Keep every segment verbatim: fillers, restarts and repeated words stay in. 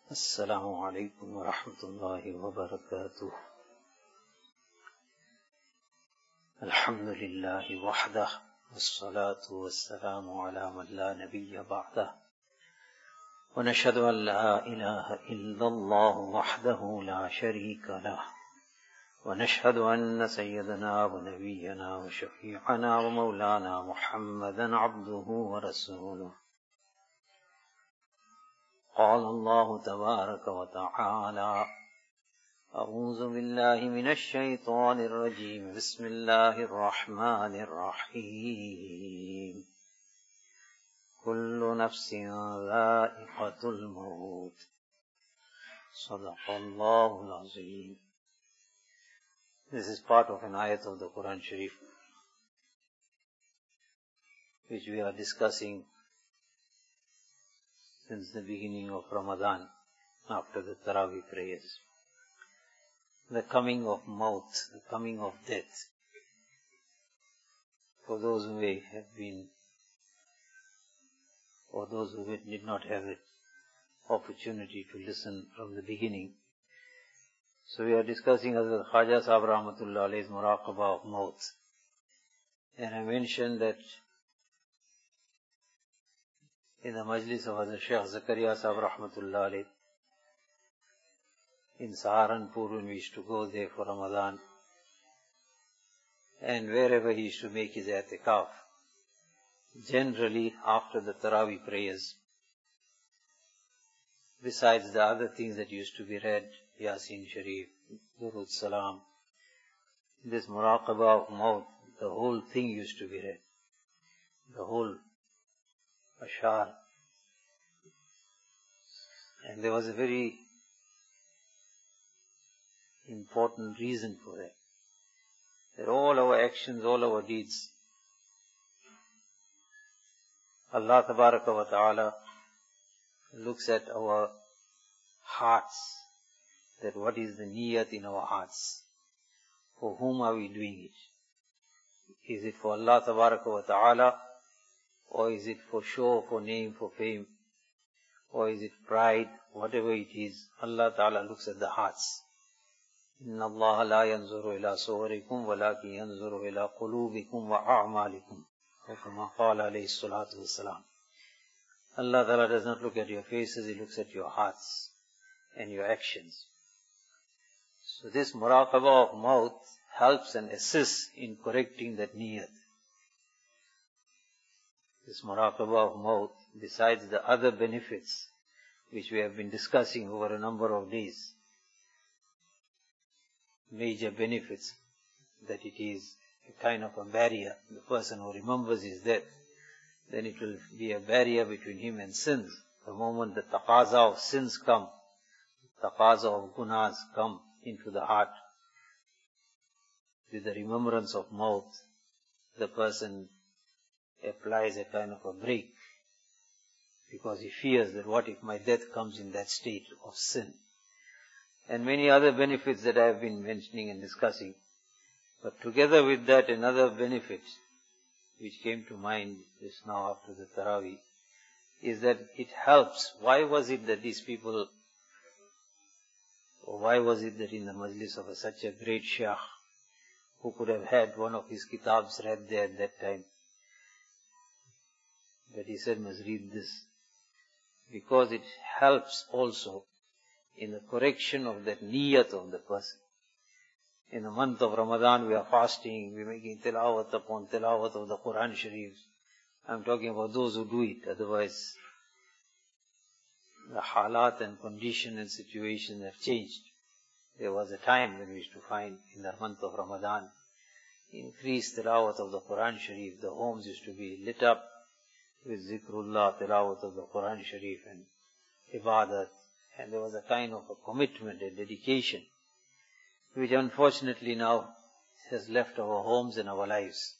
Assalamu alaikum wa rahmatullahi wa barakatuh. Alhamdulillahi wahdah, wassalatu wassalamu ala man la nabiyya ba'dah. Wa nashhadu an la ilaha illallah wahdahu la sharika lah. Wa nashhadu anna sayyidana wa nabiyyana wa shafi'ana wa maulana Muhammadan abduhu wa rasuluh. قال الله تبارك وتعالى أعوذ بالله من الشيطان الرجيم بسم الله الرحمن الرحيم كل نفس ذائقة الموت صدق الله العظيم. This is part of an ayat of the Quran Sharif which we are discussing since the beginning of Ramadan, after the Taraweeh prayers. The coming of maut, the coming of death. For those who may have been, or those who did not have the opportunity to listen from the beginning. So we are discussing Hazrat Khaja Sahib Rahmatullah Alayhi's Muraqabah of maut. And I mentioned that in the majlis of Hazrat Shaykh Zakaria Sahib Rahmatullah Alayh in Saharanpur, when we used to go there for Ramadan, and wherever he used to make his i'tikaf, generally after the Taraweeh prayers, besides the other things that used to be read, Yasin Sharif, Durud Salam, this Muraqabah of Maut, the whole thing used to be read. The whole Ashar. And there was a very important reason for that. That all our actions, all our deeds, Allah Tabaraka wa Ta'ala looks at our hearts, that what is the niyat in our hearts. For whom are we doing it? Is it for Allah Tabaraka wa Ta'ala? Or is it for show, for name, for fame? Or is it pride? Whatever it is, Allah Ta'ala looks at the hearts. Inna Allah la yanzuru ila suwarikum walaki yanzuru ila qulubikum wa a'malikum. Or kama qala alayhi salatu wassalam. Allah Ta'ala does not look at your faces, He looks at your hearts and your actions. So this muraqabah of maut helps and assists in correcting that niyat. This muraqabah of maut, besides the other benefits which we have been discussing over a number of days, major benefits, that it is a kind of a barrier. The person who remembers his death, then it will be a barrier between him and sins. The moment the taqaza of sins come, taqaza of gunas come into the heart, with the remembrance of maut, the person applies a kind of a break, because he fears that what if my death comes in that state of sin. And many other benefits that I have been mentioning and discussing. But together with that, another benefit which came to mind just now after the Taraweeh is that it helps. Why was it that these people, or why was it that in the majlis of a, such a great Shaykh, who could have had one of his kitabs read there at that time, that he said must read this? Because it helps also in the correction of that niyat of the person. In the month of Ramadan we are fasting, we are making tilawat upon tilawat of the Quran Sharif. I am talking about those who do it, otherwise the halat and condition and situation have changed. There was a time when we used to find in the month of Ramadan, increased tilawat of the Quran Sharif, the homes used to be lit up with zikrullah, tilawat of the Quran Sharif and ibadat. And there was a kind of a commitment, a dedication, which unfortunately now has left our homes and our lives.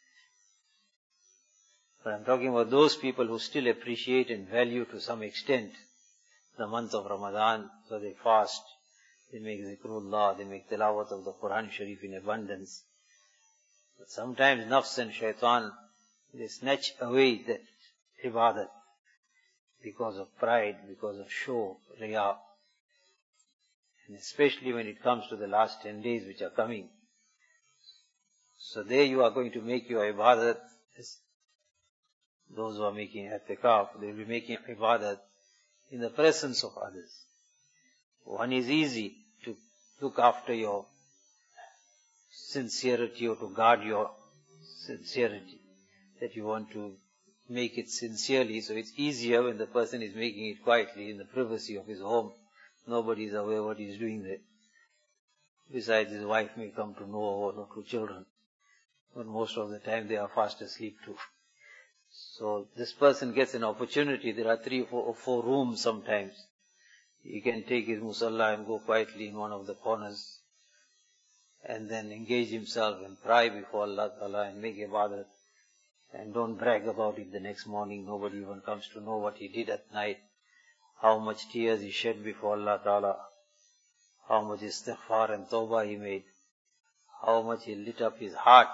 But I'm talking about those people who still appreciate and value to some extent the month of Ramadan. So they fast, they make zikrullah, they make tilawat of the Quran Sharif in abundance. But sometimes nafs and shaitan, they snatch away that ibadat. because of pride, because of show, riya. And especially when it comes to the last ten days which are coming. So there you are going to make your ibadat. Those who are making i'tikaf, they will be making ibadat in the presence of others. One is easy to look after your sincerity or to guard your sincerity, that you want to make it sincerely. So it's easier when the person is making it quietly in the privacy of his home. Nobody is aware what he is doing there. Besides, his wife may come to know, or one or two children. But most of the time they are fast asleep too. So this person gets an opportunity. There are three four, or four rooms sometimes. He can take his musalla and go quietly in one of the corners and then engage himself and cry before Allah Ta'ala and make ibadat. And don't brag about it the next morning. Nobody even comes to know what he did at night. How much tears he shed before Allah Ta'ala. How much istighfar and tawbah he made. How much he lit up his heart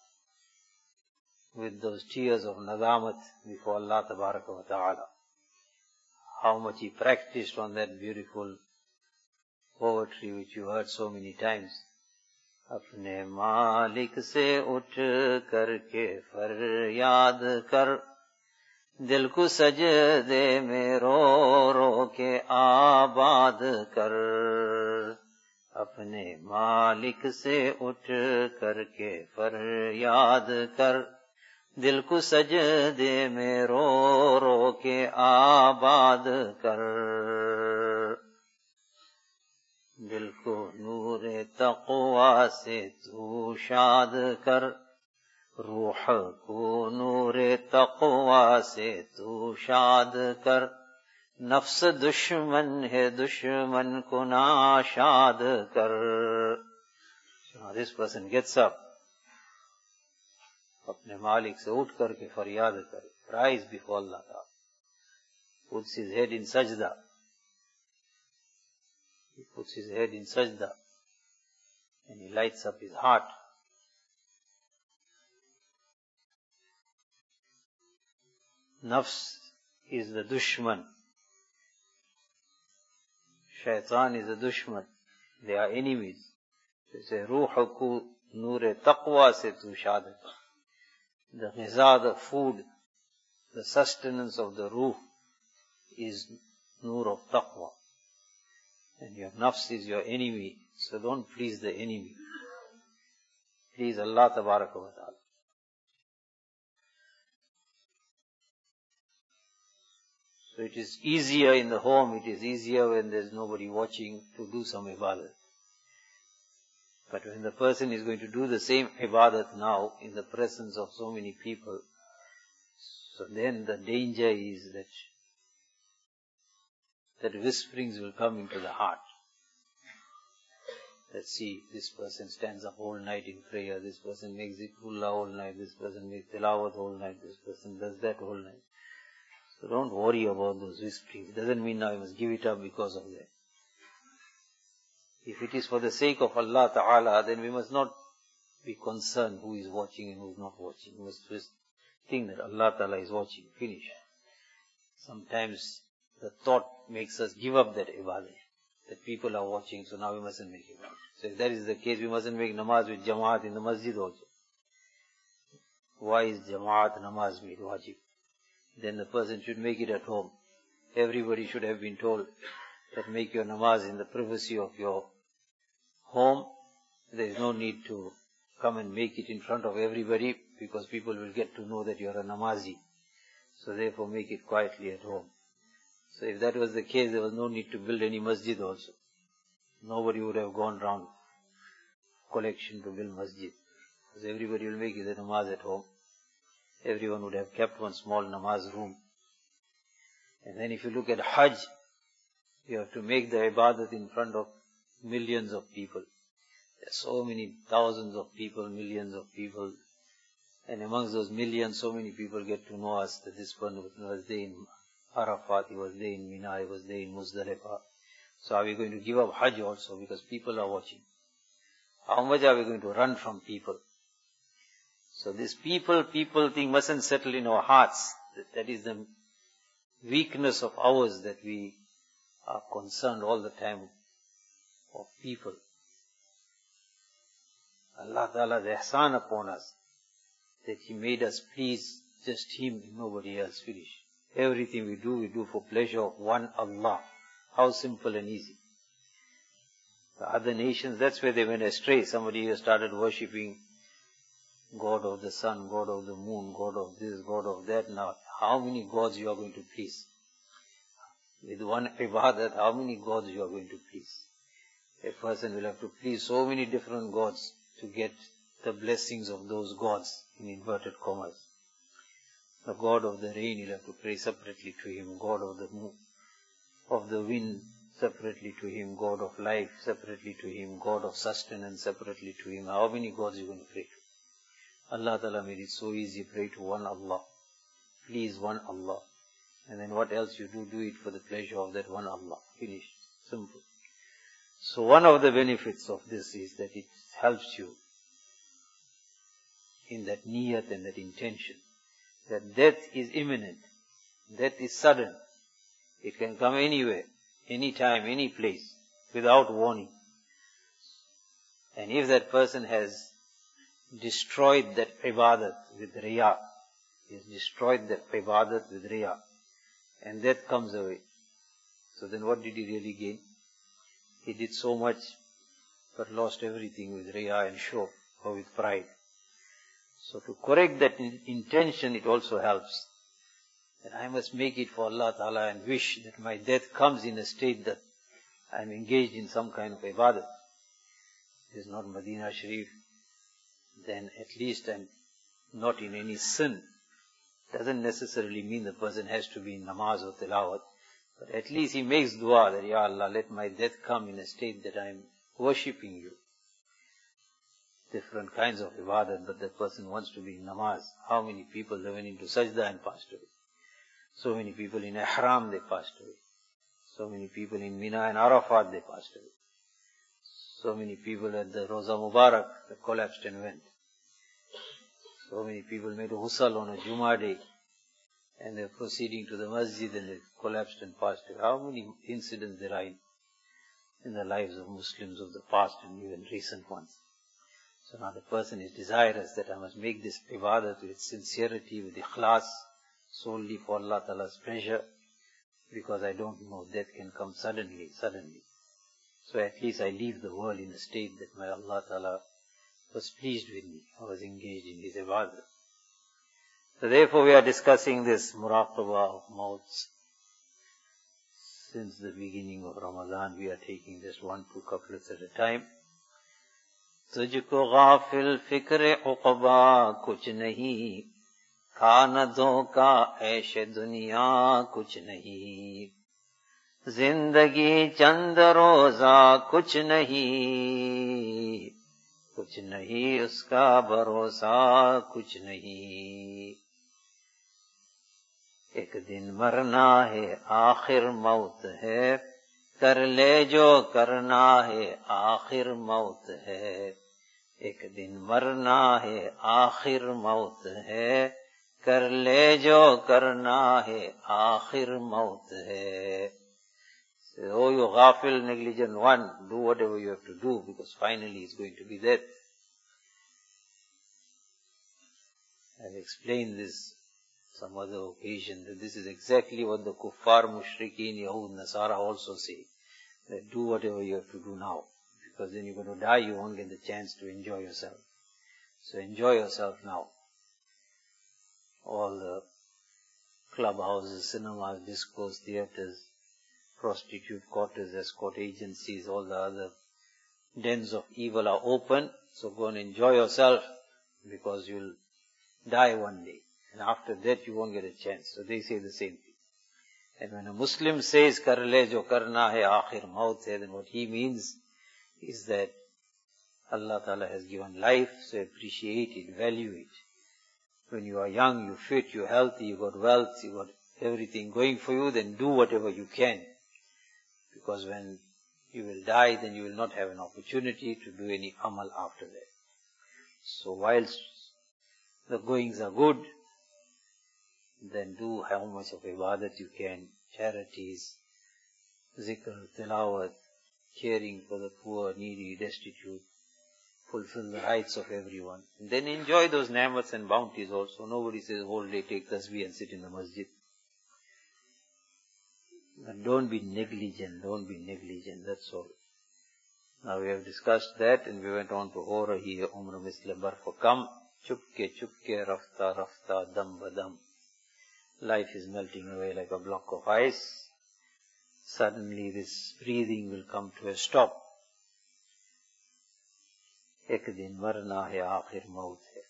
with those tears of nadamat before Allah Tabaraka wa Ta'ala. How much he practiced on that beautiful poetry which you heard so many times. Apne Malik se uth karke faryad kar, dil ko sajde mein ro ro ke aabad kar. Apne Malik se uth karke faryad kar, दिल को सजदे में रो रो के आबाद कर. दिल को नूरे तक़वा से तू शाद कर. रूह को नूरे तक़वा से तू शाद कर. नफ्स दुश्मन है दुश्मन को नाशाद कर. So this person gets up. अपने मालिक से उठ करके फरियाद करे, cries before Allah Ta'ala, puts his head in sajda, he puts his head in sajda, and he lights up his heart. Nafs is the dushman, shaitan is the dushman, they are enemies. So he says, Ruh ko noor taqwa se tu shad kar. The ghiza, the food, the sustenance of the ruh is nur of taqwa. And your nafs is your enemy, so don't please the enemy. Please Allah Tabaraka wa Ta'ala. So it is easier in the home, it is easier when there is nobody watching to do some ibadat. But when the person is going to do the same ibadat now in the presence of so many people, so then the danger is that that whisperings will come into the heart. Let's see, this person stands up all night in prayer, this person makes zikrullah all night, this person makes tilawat all night, this person does that all night. So don't worry about those whisperings. It doesn't mean now you must give it up because of that. If it is for the sake of Allah Ta'ala, then we must not be concerned who is watching and who is not watching. We must just think that Allah Ta'ala is watching. Finish. Sometimes the thought makes us give up that ibadah, that people are watching, so now we mustn't make ibadah. So if that is the case, we mustn't make namaz with jamaat in the masjid also. Why is jamaat namaz made wajib? Then the person should make it at home. Everybody should have been told that make your namaz in the privacy of your home. There is no need to come and make it in front of everybody, because people will get to know that you are a namazi. So therefore make it quietly at home. So if that was the case, there was no need to build any masjid also. Nobody would have gone round collection to build masjid, because everybody will make it a namaz at home. Everyone would have kept one small namaz room. And then if you look at Hajj, you have to make the ibadat in front of millions of people. There are so many thousands of people, millions of people. And amongst those millions, so many people get to know us, that this one was there in Arafat, he was there in Mina, he was there in Muzdalifah. So are we going to give up Hajj also, because people are watching? How much are we going to run from people? So this people, people thing mustn't settle in our hearts. That, that is the weakness of ours that we are concerned all the time of people. Allah Ta'ala's ihsan upon us, that He made us please just Him and nobody else. Finish. Everything we do, we do for pleasure of one Allah. How simple and easy. The other nations, that's where they went astray. Somebody has started worshipping God of the sun, God of the moon, God of this, God of that. Now, how many gods you are going to please? With one ibadat, how many gods you are going to please? A person will have to please so many different gods to get the blessings of those gods, in inverted commas. The God of the rain, you'll have to pray separately to Him. God of the moon, of the wind, separately to Him. God of life, separately to Him. God of sustenance, separately to Him. How many gods are you going to pray to? Allah Ta'ala made it so easy. Pray to one Allah. Please one Allah. And then what else you do, do it for the pleasure of that one Allah. Finish. Simple. So one of the benefits of this is that it helps you in that niyat and that intention. That death is imminent. Death is sudden. It can come anywhere, anytime, any place, without warning. And if that person has destroyed that ibadat with riya, he has destroyed that ibadat with riya, and death comes away, so then what did he really gain? He did so much, but lost everything with riya and show, or with pride. So to correct that in intention, it also helps. That I must make it for Allah Ta'ala and wish that my death comes in a state that I am engaged in some kind of ibadah. It is not Medina Sharif, then at least I am not in any sin. Doesn't necessarily mean the person has to be in namaz or tilawat, but at least he makes dua that, Ya Allah, let my death come in a state that I am worshipping you. Different kinds of ibadat, but that person wants to be in namaz. How many people they went into sajda and passed away? So many people in ihram, they passed away. So many people in Mina and Arafat, they passed away. So many people at the Roza Mubarak, they collapsed and went. So many people made a husal on a Jummah day, and they're proceeding to the masjid and they collapsed and passed away. How many incidents there are in, in the lives of Muslims of the past and even recent ones? So now the person is desirous that I must make this ibadat with sincerity, with ikhlas, solely for Allah Ta'ala's pleasure, because I don't know, death can come suddenly, suddenly. So at least I leave the world in a state that my Allah Ta'ala was pleased with me, I was engaged in His ibadah. So therefore we are discussing this muraqabah of mauts. Since the beginning of Ramadan, we are taking this one, two couplets at a time. तुझको गाफिल फिक्र उक़बा कुछ नहीं, खाना धोखा ऐश दुनिया कुछ नहीं, जिंदगी चंद रोजा कुछ नहीं, कुछ नहीं उसका भरोसा कुछ नहीं, एक दिन मरना है आखिर मौत है, कर ले जो करना है आखिर मौत है, एक दिन मरना है आखिर मौत है, कर ले जो करना है आखिर मौत है. So, oh, you ghafil, negligent one, do whatever you have to do, because finally it's going to be death. I've explained this some other occasion, that this is exactly what the kuffar, mushrikeen, Yahud, Nasara also say. That do whatever you have to do now, because then you're going to die, you won't get the chance to enjoy yourself. So enjoy yourself now. All the clubhouses, cinemas, discos, theatres, prostitute quarters, escort agencies, all the other dens of evil are open, so go and enjoy yourself, because you'll die one day. And after that you won't get a chance. So they say the same thing. And when a Muslim says, kar le jo karna hai akhir maut hai, then what he means is that Allah Ta'ala has given life, so appreciate it, value it. When you are young, you're fit, you're healthy, you got wealth, you got everything going for you, then do whatever you can. Because when you will die, then you will not have an opportunity to do any amal after that. So whilst the goings are good, then do how much of ibadat you can, charities, zikr, tilawat, caring for the poor, needy, destitute, fulfill the rights of everyone. And then enjoy those ni'mats and bounties also. Nobody says whole day take tasbih and sit in the masjid. But don't be negligent, don't be negligent, that's all. Now we have discussed that and we went on to Ho rahi hai umr misle barf kam, chupke chupke rafta rafta dam badam. Life is melting away like a block of ice. Suddenly this breathing will come to a stop. Ek din marna hai, aakhir maut hai.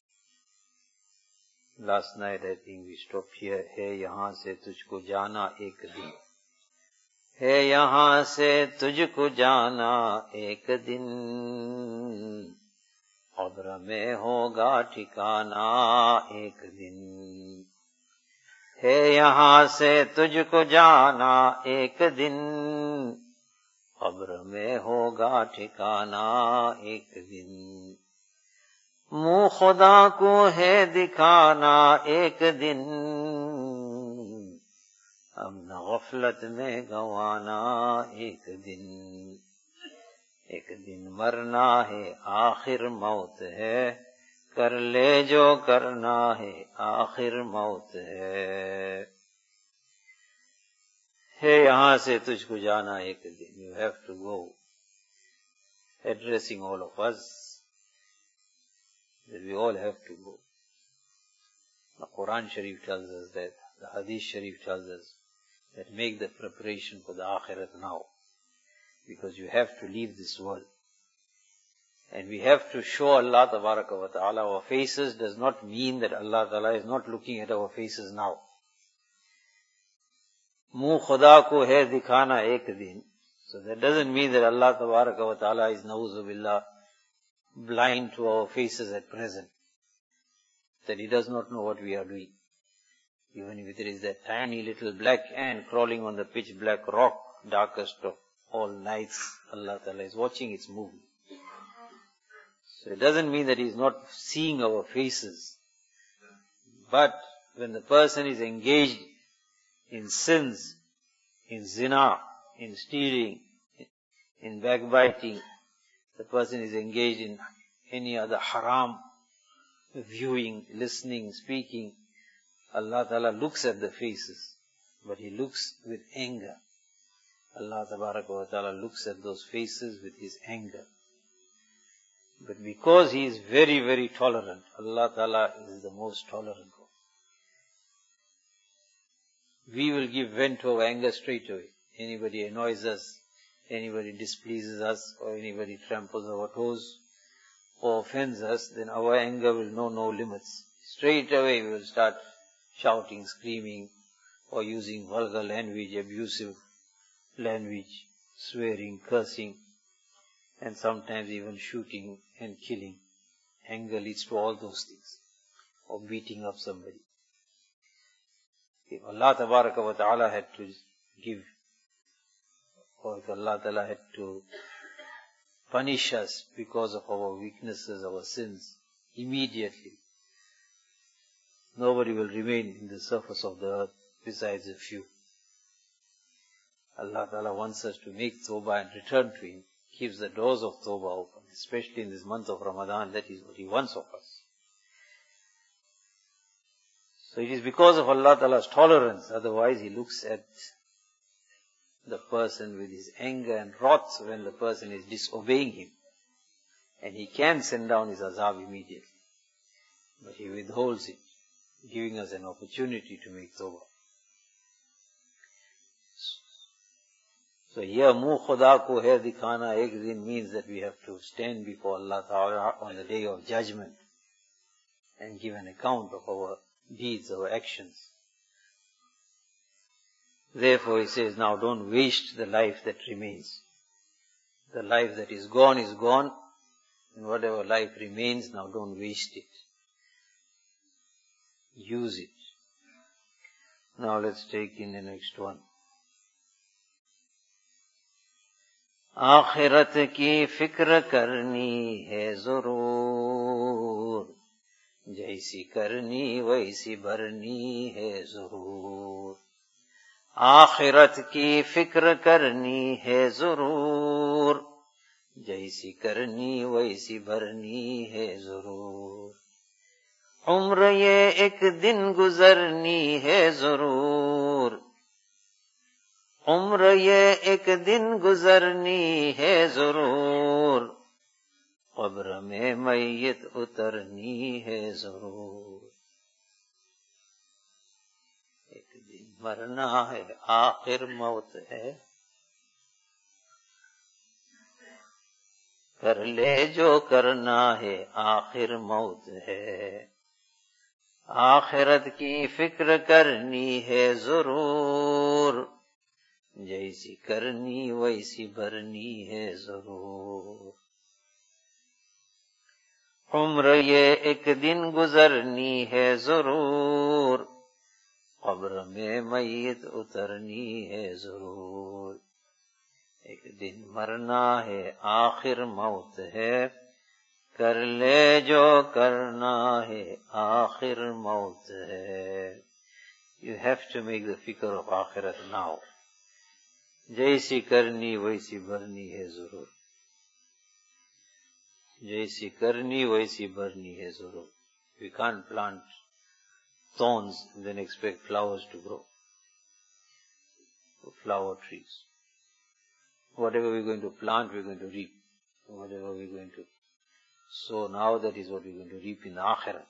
Last night I think we stopped here. Hai yahan se tujhko jana ek din. Hai yahan se tujhko jana ek din. Qabr mein hoga ठिकाना ek din. है यहाँ से तुझको जाना एक दिन, कब्र में होगा ठिकाना एक दिन, मुँह खुदा को है दिखाना एक दिन, अब न गफलत में गंवाना एक दिन, एक दिन मरना है आखिर मौत है, कर ले जो करना है आखिर मौत है. है यहाँ से तुझको जाना एक दिन. You have to go. Addressing all of us, that we all have to go. The Quran Sharif tells us that, the Hadith Sharif tells us that make the preparation for the Akhirat now, because you have to leave this world. And we have to show Allah Tabaraka wa Ta'ala our faces does not mean that Allah Ta'ala is not looking at our faces now. Muh khuda ko hai dikhana ek din. So that doesn't mean that Allah Tabaraka wa Ta'ala is na'uzu billah blind to our faces at present. That He does not know what we are doing. Even if there is that tiny little black ant crawling on the pitch black rock, darkest of all nights, Allah Ta'ala is watching its movement. So it doesn't mean that He is not seeing our faces. But when the person is engaged in sins, in zina, in stealing, in backbiting, the person is engaged in any other haram, viewing, listening, speaking, Allah Ta'ala looks at the faces, but He looks with anger. Allah Ta'ala looks at those faces with His anger. But because He is very, very tolerant, Allah Ta'ala is the most tolerant. We will give vent to our anger straight away. Anybody annoys us, anybody displeases us, or anybody tramples our toes, or offends us, then our anger will know no limits. Straight away we will start shouting, screaming, or using vulgar language, abusive language, swearing, cursing, and sometimes even shooting and killing. Anger leads to all those things. Or beating up somebody. If Allah Tabaraka wa Ta'ala had to give, or if Allah Ta'ala had to punish us because of our weaknesses, our sins, immediately, nobody will remain in the surface of the earth besides a few. Allah Ta'ala wants us to make tawbah and return to Him. Keeps the doors of tawbah open, especially in this month of Ramadan. That is what He wants of us. So it is because of Allah Ta'ala's tolerance, otherwise He looks at the person with His anger and wrath when the person is disobeying Him. And He can send down His azab immediately. But He withholds it, giving us an opportunity to make tawbah. So here, muh khuda ko hai dikhana ek din means that we have to stand before Allah Ta'ala on the day of judgment and give an account of our deeds, our actions. Therefore He says, now don't waste the life that remains. The life that is gone is gone, and whatever life remains, now don't waste it. Use it. Now let's take in the next one. आखिरत की फिक्र करनी है जरूर, जैसी करनी वैसी भरनी है जरूर, आखिरत की फिक्र करनी है जरूर, जैसी करनी वैसी भरनी है जरूर, उम्र ये एक दिन गुजरनी है जरूर, उम्र ये एक दिन गुजरनी है जरूर, कब्र में मैयत उतरनी है जरूर, एक दिन मरना है आखिर मौत है, कर ले जो करना है आखिर मौत है, आखिरत की फिक्र करनी है जरूर, जैसी करनी वैसी भरनी है जरूर, उम्र ये एक दिन गुजरनी है जरूर, कब्र में मैयत उतरनी है जरूर, एक दिन मरना है आखिर मौत है, कर ले जो करना है आखिर मौत है. You have to make the fikr of akhirat now. जैसी करनी वैसी भरनी है जरूर, जैसी करनी वैसी भरनी है जरूर. We can't plant thorns and then expect flowers to grow. Flower trees. Whatever we're going to plant, we're going to reap. Whatever we're going to sow now, that is what we're going to reap in the akhirah.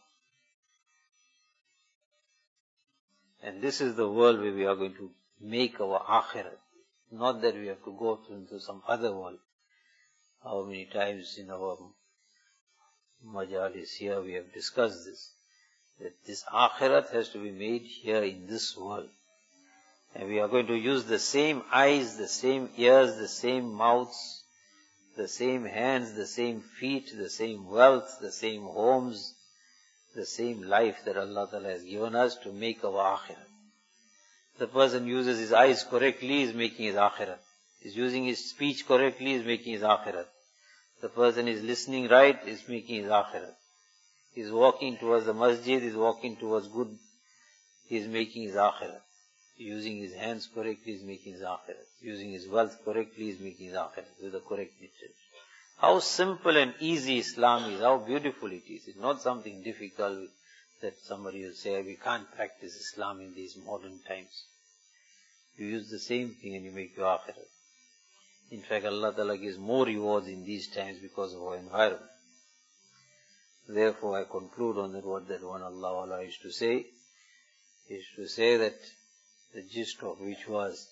And this is the world where we are going to make our akhirah. Not that we have to go into some other world. How many times in our majalis here we have discussed this, that this akhirat has to be made here in this world. And we are going to use the same eyes, the same ears, the same mouths, the same hands, the same feet, the same wealth, the same homes, the same life that Allah Ta'ala has given us to make our akhirat. The person uses his eyes correctly is making his akhirat. Is using his speech correctly is making his akhirat. The person is listening right is making his akhirat. He is walking towards the masjid, is walking towards good, he is making his akhirat. Using his hands correctly is making his akhirat. Using his wealth correctly is making his akhirat with the correct nature. How simple and easy Islam is, how beautiful it is. It's not something difficult that somebody will say, we can't practice Islam in these modern times. You use the same thing and you make your akhirat. In fact, Allah Ta'ala gives more rewards in these times because of our environment. Therefore, I conclude on that word that one Allah Allah used to say, he used to say that the gist of which was,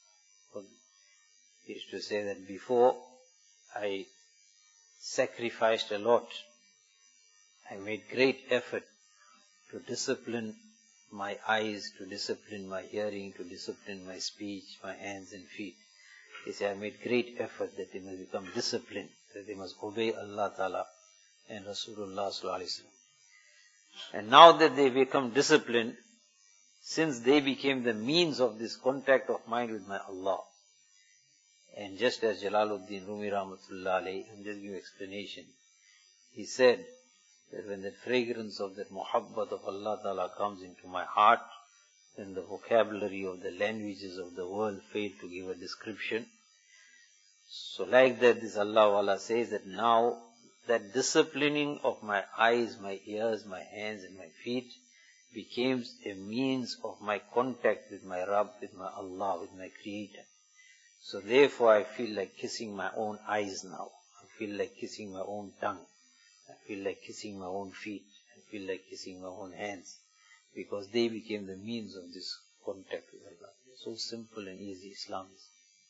he used to say that before I sacrificed a lot, I made great effort to discipline my eyes, to discipline my hearing, to discipline my speech, my hands and feet. He said, I made great effort that they must become disciplined, that they must obey Allah Ta'ala and Rasulullah Sallallahu Alaihi Wasallam. And now that they become disciplined, since they became the means of this contact of mind with my Allah, and just as Jalaluddin Rumi Rahmatullah Alayhi, I'm just giving explanation, he said that when that fragrance of that muhabbat of Allah Ta'ala comes into my heart, then the vocabulary of the languages of the world fail to give a description. So like that, this Allah Wala says that now that disciplining of my eyes, my ears, my hands and my feet became a means of my contact with my Rabb, with my Allah, with my Creator. So therefore I feel like kissing my own eyes now. I feel like kissing my own tongue. I feel like kissing my own feet. I feel like kissing my own hands. Because they became the means of this contact with Allah. So simple and easy Islam is.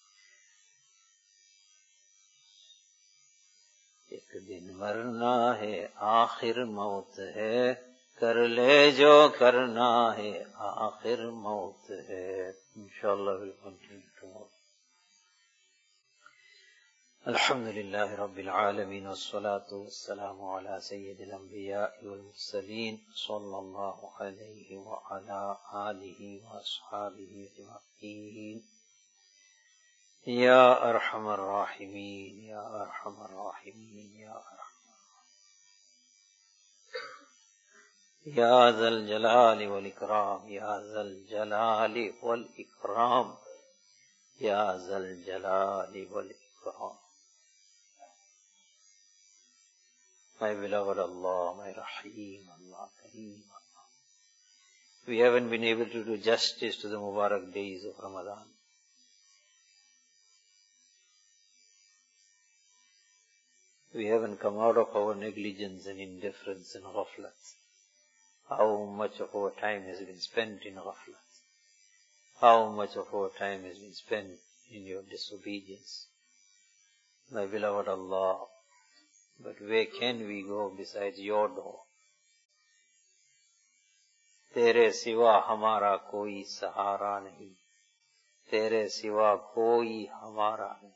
एक दिन मरना है आखिर मौत है, कर ले जो करना है आखिर मौत है. Inshallah we'll continue tomorrow. Alhamdulillahi Rabbil Alameen, wassalatu wassalamu ala sayyidil anbiya'i wal mursaleen, sallallahu alayhi wa ala alihi wa ashabihi ajma'in. Ya Arhamar Rahimeen, Ya Arhamar Rahimeen, Ya Arhamar. Ya Zal Jalali wal Ikram, Ya Zal Jalali wal Ikram, Ya Zal Jalali wal Ikram. My beloved Allah, my Rahim Allah, Kareem Allah. We haven't been able to do justice to the Mubarak days of Ramadan. We haven't come out of our negligence and indifference and ghaflat. How much of our time has been spent in ghaflat? How much of our time has been spent in your disobedience? My beloved Allah, but where can we go besides your door? तेरे सिवा हमारा कोई सहारा नहीं, तेरे सिवा कोई हमारा नहीं.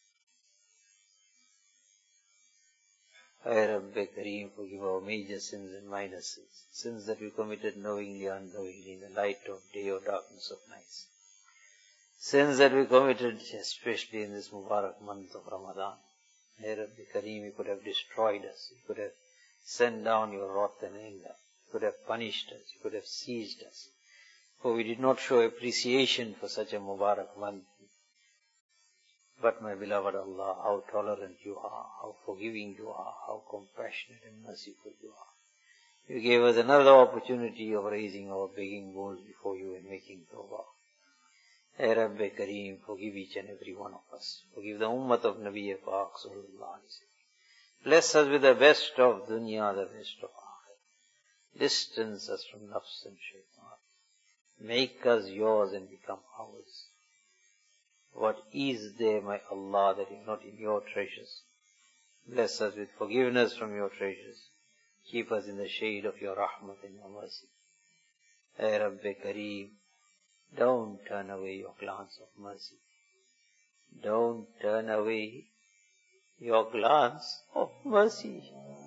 Ay Rabbi Kareem, forgive our major sins and minor sins, sins that we committed knowingly, unknowingly, in the light of day or darkness of night. Sins that we committed especially in this Mubarak month of Ramadan. Ay Rabbi Kareem, you could have destroyed us, you could have sent down your wrath and anger, you could have punished us, you could have seized us, for we did not show appreciation for such a Mubarak month. But my beloved Allah, how tolerant you are, how forgiving you are, how compassionate and merciful you are. You gave us another opportunity of raising our begging bowls before you and making tawbah. Ay Rabbi Kareem, forgive each and every one of us. Forgive the ummah of Nabi Pak Sallallahu Alaihi Wasallam. Bless us with the best of dunya, the best of akhirah. Distance us from nafs and shaitan. Make us yours and become ours. What is there, my Allah, that is not in your treasures? Bless us with forgiveness from your treasures. Keep us in the shade of your rahmat and your mercy. Ay Rabbi Kareem, don't turn away your glance of mercy. Don't turn away your glance of mercy.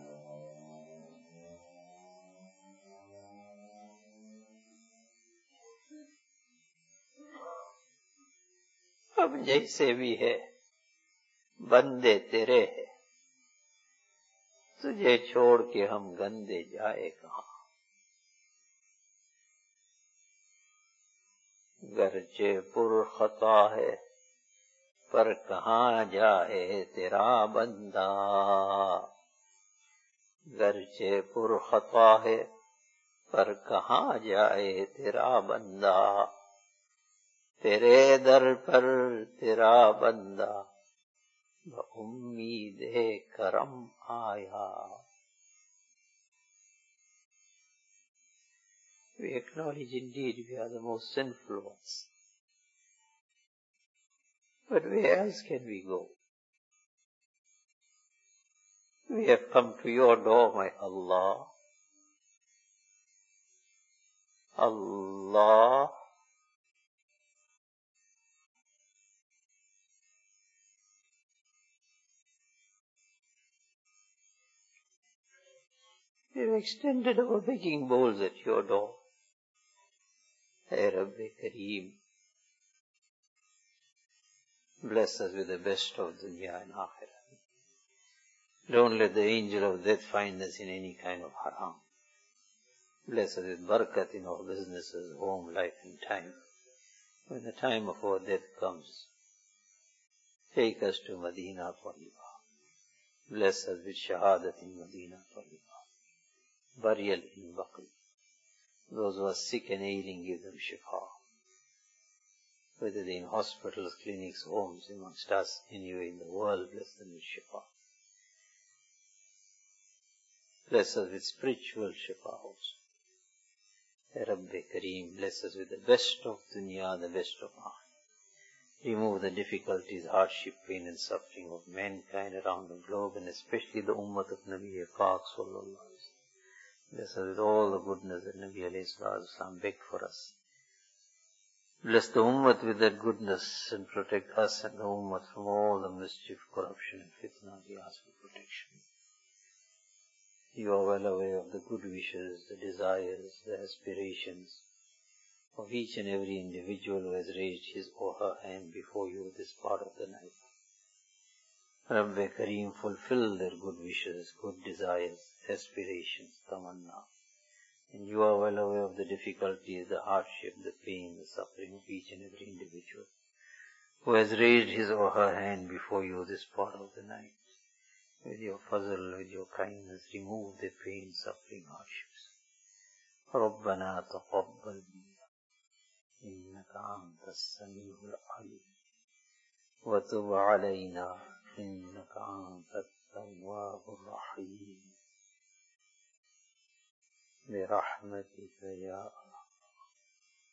हम जैसे भी है बंदे तेरे है, तुझे छोड़ के हम गंदे जाए कहाँ. गरचे पुर खता है पर कहाँ जाए तेरा बंदा. गरचे पुर खता है पर कहाँ जाए तेरा बंदा. तेरे दर पर तेरा बंदा उम्मीदे करम आया. We acknowledge indeed we are the most sinful ones. But where else can we go? We have come to your door, my Allah. Allah, we have extended our begging bowls at your door. Ay Rabbi Kareem, bless us with the best of dunya and akhirah. Don't let the angel of death find us in any kind of haram. Bless us with barakat in our businesses, home, life and time. When the time of our death comes, take us to Madinah Tayyiba. Bless us with shahadat in Madinah Tayyiba. Burial in Baqi. Those who are sick and ailing, give them shifa. Whether they're in hospitals, clinics, homes, amongst us, anywhere in the world, bless them with shifa. Bless us with spiritual shifa also. Rabbi Kareem, bless us with the best of dunya, the best of akhirah. Remove the difficulties, hardship, pain and suffering of mankind around the globe, and especially the ummah of Nabi Pak Sallallahu Alaihi Wasallam. Bless us with all the goodness that Nabi Alayhi Wasallam begged for us. Bless the ummah with that goodness and protect us and the ummah from all the mischief, corruption and fitna. We ask for protection. You are well aware of the good wishes, the desires, the aspirations of each and every individual who has raised his or her hand before you this part of the night. Rabbi Kareem, fulfill their good wishes, good desires, aspirations, tamanna. And you are well aware of the difficulties, the hardship, the pain, the suffering of each and every individual who has raised his or her hand before you this part of the night. With your fazl, with your kindness, remove the pain, suffering, hardships. رَبَّنَا تَقَبَّلْ مِنَّا إِنَّكَ أَنْتَ السَّمِيعُ الْعَلِيمُ وَتُبْ عَلَيْنَا إِنَّكَ أَنْتَ التَّوَّابُ الرَّحِيمُ برحمتك يا